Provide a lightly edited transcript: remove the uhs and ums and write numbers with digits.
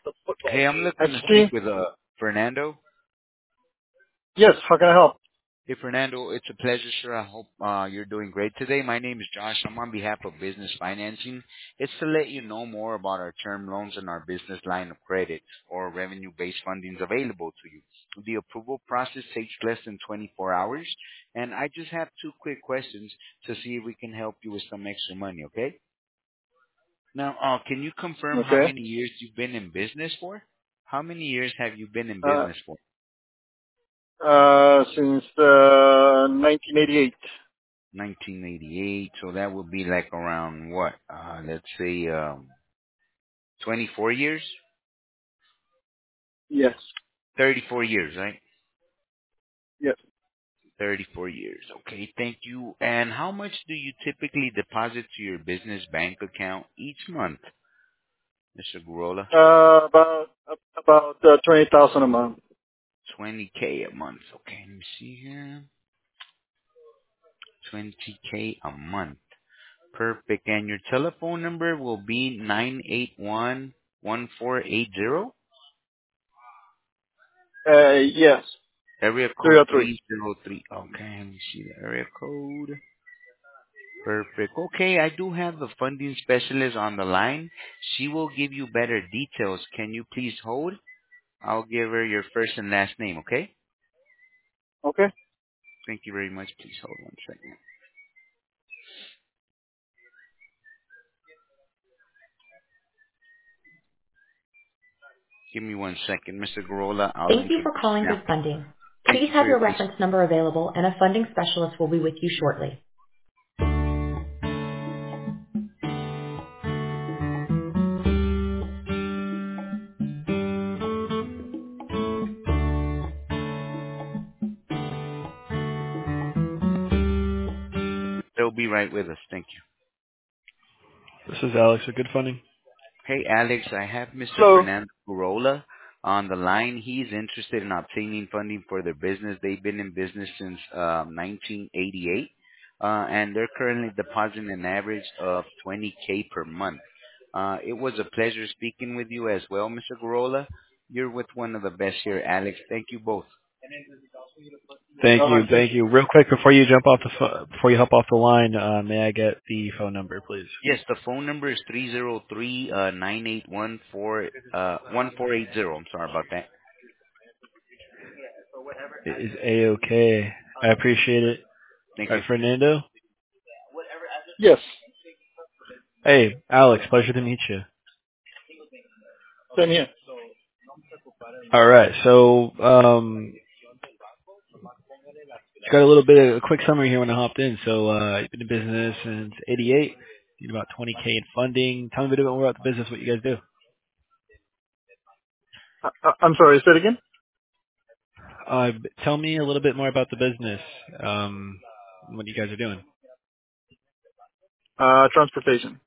Hey, I'm looking to speak Entity? with Fernando. Yes, how can I help? Hey, Fernando, it's a pleasure, sir. I hope you're doing great today. My name is Josh. I'm on behalf of Business Financing. It's to let you know more about our term loans and our business line of credit or revenue-based fundings available to you. The approval process takes less than 24 hours, and I just have two quick questions to see if we can help you with some extra money, okay? Now, can you confirm how Okay. many years you've been in business for? How many years have you been in Uh, business for? since 1988. 1988, so that would be like around what? Let's say 24 years? Yes. 34 years, right? Yes. 34 years. Okay, thank you. And how much do you typically deposit to your business bank account each month, Mr. Gurola? About 20,000 a month. 20K a month. Okay, let me see here. 20K a month. Perfect. And your telephone number will be 981-1480. Yes. Area code 303. 303. Okay, let me see the area code. Perfect. Okay, I do have the funding specialist on the line. She will give you better details. Can you please hold? I'll give her your first and last name, okay? Okay. Thank you very much. Please hold one second. Give me one second, Mr. Garola. I'll Thank you introduce for calling now. Good Funding. Thank Please you for have your your patience. reference number available, and a funding specialist will be with you shortly. They'll be right with us. Thank you. This is Alex at Good Funding. Hey, Alex, I have Mr. Hello. Fernando Corolla on the line. He's interested in obtaining funding for their business. They've been in business since 1988, and they're currently depositing an average of 20K per month. It was a pleasure speaking with you as well, Mr. Corolla. You're with one of the best here, Alex. Thank you both. Thank All you, right. Thank thank you. you. Real quick before you jump off before you hop off the line, may I get the phone number, please? Yes, the phone number is 303-981-1480. I'm sorry about that. It is A-OK. I appreciate it. Thank All you. right, Fernando. Yes. Hey, Alex. Pleasure to meet you. Same here. All right, so just got a little bit of a quick summary here when I hopped in. So you've been in business since '88. Need about 20K in funding. Tell me a bit more about the business, what you guys do. I'm sorry, say it again? Tell me a little bit more about the business. What you guys are doing. Transportation.